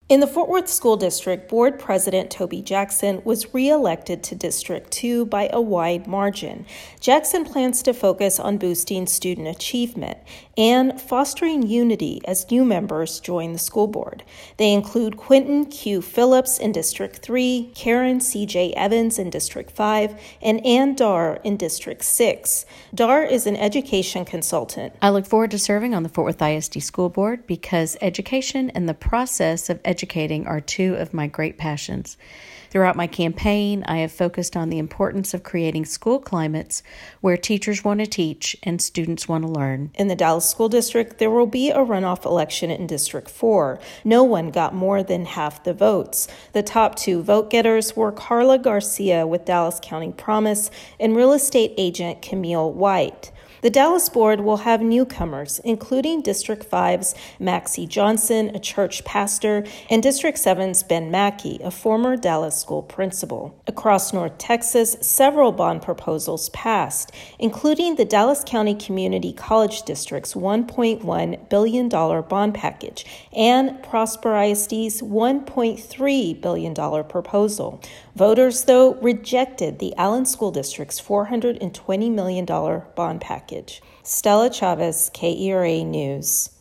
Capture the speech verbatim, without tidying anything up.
In the Fort Worth School District, Board President Toby Jackson was re-elected to District two by a wide margin. Jackson plans to focus on boosting student achievement and fostering unity as new members join the school board. They include Quentin Q. Phillips in District three, Karen C J. Evans in District five, and Ann Darr in District six. Darr is an education consultant. I look forward to serving on the Fort Worth I S D School Board because education and the process of education Educating are two of my great passions. Throughout my campaign, I have focused on the importance of creating school climates where teachers want to teach and students want to learn. In the Dallas School District, there will be a runoff election in District four. No one got more than half the votes. The top two vote getters were Carla Garcia with Dallas County Promise and real estate agent Camille White. The Dallas Board will have newcomers, including District five's Maxie Johnson, a church pastor, and District seven's Ben Mackey, a former Dallas school principal. Across North Texas, several bond proposals passed, including the Dallas County Community College District's one point one billion dollars bond package and Prosper I S D's one point three billion dollars proposal. Voters, though, rejected the Allen School District's four hundred twenty million dollars bond package. Stella Chavez, K E R A News.